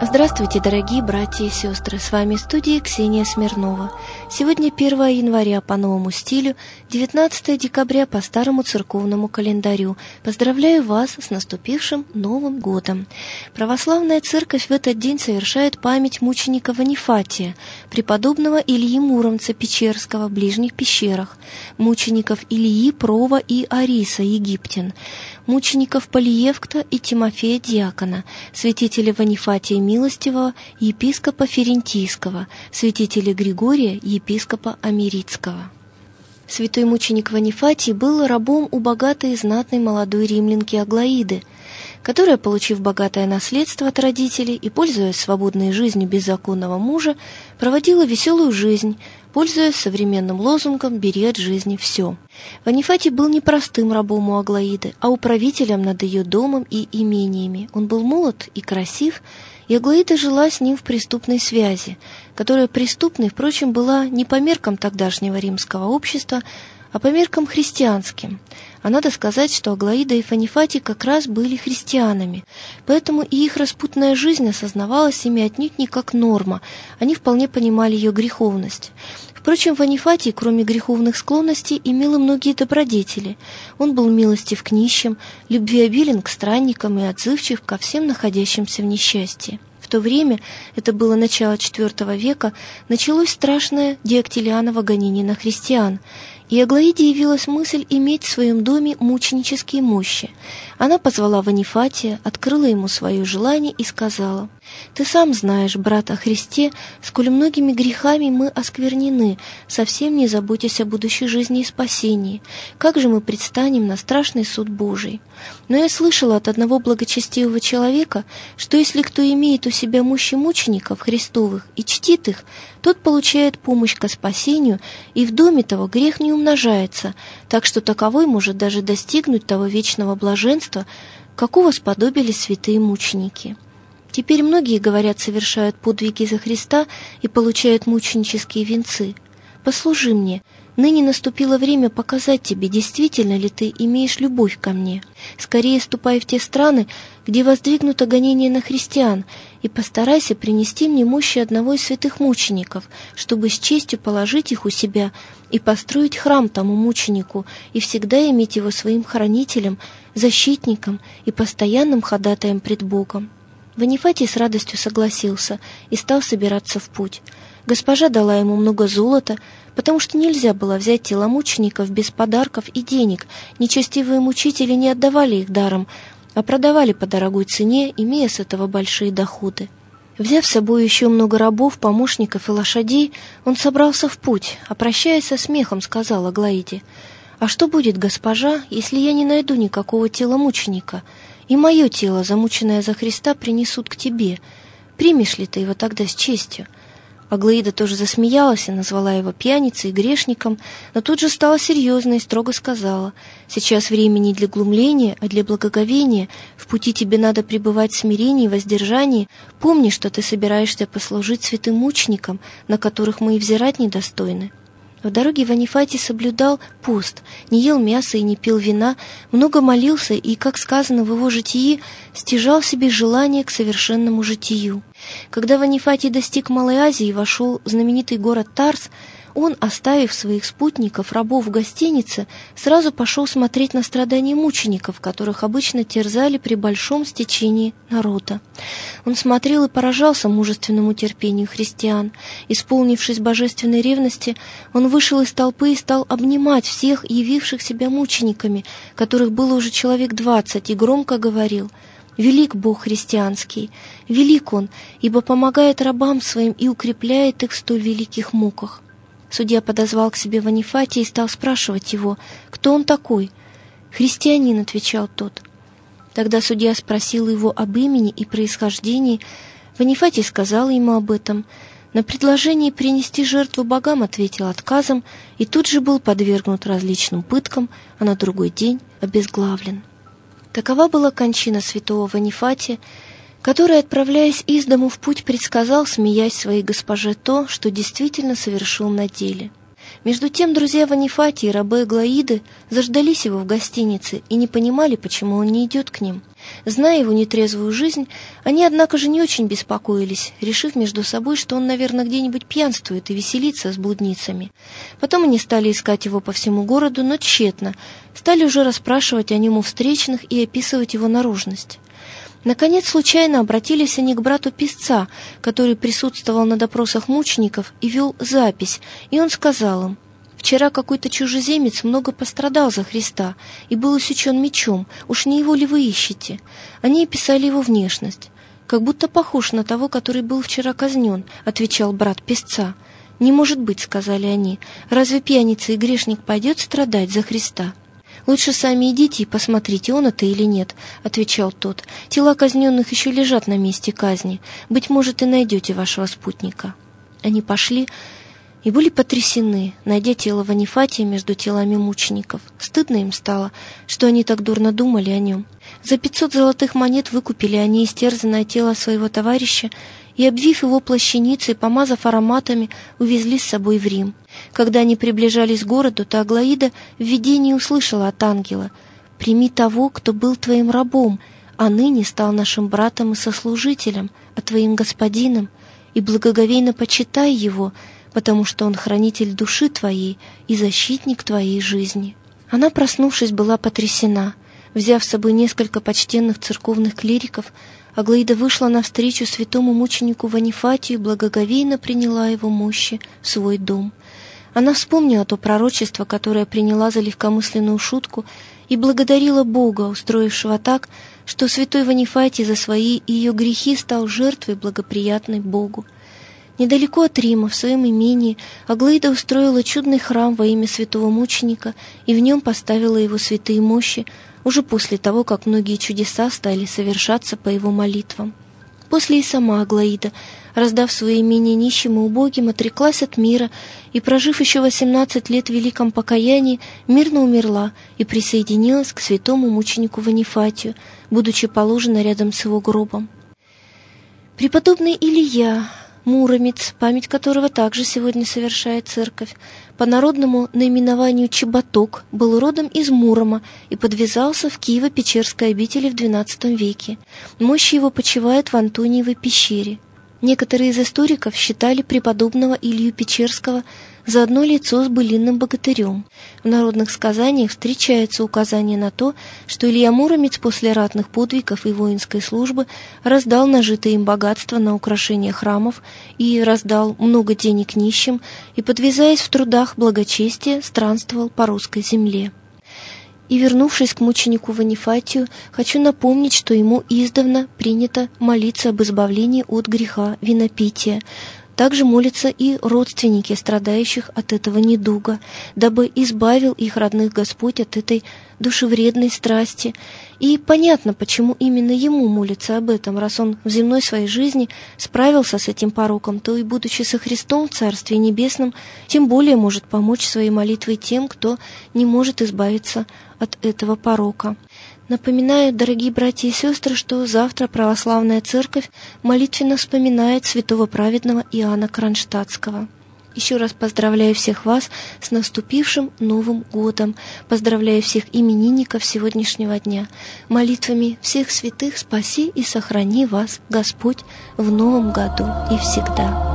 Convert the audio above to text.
Здравствуйте, дорогие братья и сестры! С вами в студии Ксения Смирнова. Сегодня 1 января по новому стилю, 19 декабря по старому церковному календарю. Поздравляю вас с наступившим Новым годом! Православная церковь в этот день совершает память мученика Ванифатия, преподобного Ильи Муромца Печерского в ближних пещерах, мучеников Ильи Прова и Ариса Египтян, мучеников Полиевкта и Тимофея Диакона, святителя Ванифатия Милостивого, епископа Ферентийского, святителя Григория, епископа Америтского. Святой мученик Ванифатий был рабом у богатой и знатной молодой римлянки Аглаиды, которая, получив богатое наследство от родителей и пользуясь свободной жизнью беззаконного мужа, проводила веселую жизнь, пользуясь современным лозунгом «бери от жизни все». Ванифатий был не простым рабом у Аглаиды, а управителем над ее домом и имениями. Он был молод и красив, и Аглаида жила с ним в преступной связи, которая преступной, впрочем, была не по меркам тогдашнего римского общества, а по меркам христианским. А надо сказать, что Аглаида и Ванифатий как раз были христианами, поэтому и их распутная жизнь осознавалась ими отнюдь не как норма, они вполне понимали ее греховность. Впрочем, Ванифатий, кроме греховных склонностей, имел и многие добродетели. Он был милостив к нищим, любвеобилен к странникам и отзывчив ко всем находящимся в несчастье. В то время, это было начало IV века, началось страшное Диоклетианово гонение на христиан, и Аглаиде явилась мысль иметь в своем доме мученические мощи. Она позвала Ванифатия, открыла ему свое желание и сказала: «Ты сам знаешь, брат, о Христе, сколь многими грехами мы осквернены, совсем не заботясь о будущей жизни и спасении. Как же мы предстанем на страшный суд Божий? Но я слышала от одного благочестивого человека, что если кто имеет у себя мощи мучеников Христовых и чтит их, тот получает помощь ко спасению, и в доме того грех не умножается, так что таковой может даже достигнуть того вечного блаженства, какого сподобились святые мученики». Теперь многие, говорят, совершают подвиги за Христа и получают мученические венцы. Послужи мне, ныне наступило время показать тебе, действительно ли ты имеешь любовь ко мне. Скорее ступай в те страны, где воздвигнуто гонение на христиан, и постарайся принести мне мощи одного из святых мучеников, чтобы с честью положить их у себя и построить храм тому мученику, и всегда иметь его своим хранителем, защитником и постоянным ходатаем пред Богом». Ванифатий с радостью согласился и стал собираться в путь. Госпожа дала ему много золота, потому что нельзя было взять тела мучеников без подарков и денег. Нечестивые мучители не отдавали их даром, а продавали по дорогой цене, имея с этого большие доходы. Взяв с собой еще много рабов, помощников и лошадей, он собрался в путь, а прощаясь со смехом, сказал Аглаиде: «А что будет, госпожа, если я не найду никакого тела мученика, и мое тело, замученное за Христа, принесут к тебе? Примешь ли ты его тогда с честью?» Аглаида тоже засмеялась и назвала его пьяницей и грешником, но тут же стала серьезной и строго сказала: «Сейчас время не для глумления, а для благоговения. В пути тебе надо пребывать в смирении и воздержании. Помни, что ты собираешься послужить святым мученикам, на которых мы и взирать недостойны». В дороге Ванифатий соблюдал пост, не ел мяса и не пил вина, много молился и, как сказано в его житии, стяжал себе желание к совершенному житию. Когда Ванифатий достиг Малой Азии и вошел в знаменитый город Тарс, он, оставив своих спутников, рабов в гостинице, сразу пошел смотреть на страдания мучеников, которых обычно терзали при большом стечении народа. Он смотрел и поражался мужественному терпению христиан. Исполнившись божественной ревности, он вышел из толпы и стал обнимать всех явивших себя мучениками, которых было уже человек 20, и громко говорил: «Велик Бог христианский, велик Он, ибо помогает рабам своим и укрепляет их в столь великих муках». Судья подозвал к себе Ванифатия и стал спрашивать его, кто он такой. «Христианин», — отвечал тот. Тогда судья спросил его об имени и происхождении. Ванифатий сказал ему об этом. На предложение принести жертву богам ответил отказом и тут же был подвергнут различным пыткам, а на другой день обезглавлен. Такова была кончина святого Ванифатия, который, отправляясь из дому в путь, предсказал, смеясь своей госпоже, то, что действительно совершил на деле. Между тем друзья Ванифатия и рабы Аглаиды заждались его в гостинице и не понимали, почему он не идет к ним. Зная его нетрезвую жизнь, они, однако же, не очень беспокоились, решив между собой, что он, наверное, где-нибудь пьянствует и веселится с блудницами. Потом они стали искать его по всему городу, но тщетно, стали уже расспрашивать о нем у встречных и описывать его наружность. Наконец, случайно обратились они к брату писца, который присутствовал на допросах мучеников и вел запись, и он сказал им: «Вчера какой-то чужеземец много пострадал за Христа и был усечен мечом, уж не его ли вы ищете?» Они описали его внешность. «Как будто похож на того, который был вчера казнен», — отвечал брат писца. «Не может быть», — сказали они, — «разве пьяница и грешник пойдет страдать за Христа?» «Лучше сами идите и посмотрите, он это или нет», — отвечал тот. «Тела казненных еще лежат на месте казни. Быть может, и найдете вашего спутника». Они пошли и были потрясены, найдя тело Ванифатия между телами мучеников. Стыдно им стало, что они так дурно думали о нем. За 500 золотых монет выкупили они истерзанное тело своего товарища и, обвив его плащаницей, помазав ароматами, увезли с собой в Рим. Когда они приближались к городу, то Аглаида в видении услышала от ангела: «Прими того, кто был твоим рабом, а ныне стал нашим братом и сослужителем, а твоим господином, и благоговейно почитай его, потому что он хранитель души твоей и защитник твоей жизни». Она, проснувшись, была потрясена. Взяв с собой несколько почтенных церковных клириков, Аглаида вышла навстречу святому мученику Ванифатию и благоговейно приняла его мощи в свой дом. Она вспомнила то пророчество, которое приняла за легкомысленную шутку, и благодарила Бога, устроившего так, что святой Ванифатий за свои и ее грехи стал жертвой, благоприятной Богу. Недалеко от Рима, в своем имении, Аглаида устроила чудный храм во имя святого мученика и в нем поставила его святые мощи, уже после того, как многие чудеса стали совершаться по его молитвам. После и сама Аглаида, раздав свое имение нищим и убогим, отреклась от мира и, прожив еще 18 лет в великом покаянии, мирно умерла и присоединилась к святому мученику Ванифатию, будучи положена рядом с его гробом. Преподобный Илья Муромец, память которого также сегодня совершает церковь, по народному наименованию Чеботок, был родом из Мурома и подвязался в Киево-Печерской обители в XII веке. Мощи его почивают в Антониевой пещере. Некоторые из историков считали преподобного Илью Печерского за одно лицо с былинным богатырем. В народных сказаниях встречается указание на то, что Илья Муромец после ратных подвигов и воинской службы раздал нажитое им богатство на украшение храмов и раздал много денег нищим и, подвязаясь в трудах благочестия, странствовал по русской земле. И, вернувшись к мученику Ванифатию, хочу напомнить, что ему издавна принято молиться об избавлении от греха винопития. Также молятся и родственники страдающих от этого недуга, дабы избавил их родных Господь от этой душевредной страсти. И понятно, почему именно ему молятся об этом, раз он в земной своей жизни справился с этим пороком, то и, будучи со Христом в Царстве Небесном, тем более может помочь своей молитвой тем, кто не может избавиться от этого порока. Напоминаю, дорогие братья и сестры, что завтра Православная Церковь молитвенно вспоминает святого праведного Иоанна Кронштадтского. Еще раз поздравляю всех вас с наступившим Новым годом. Поздравляю всех именинников сегодняшнего дня. Молитвами всех святых спаси и сохрани вас, Господь, в Новом году и всегда.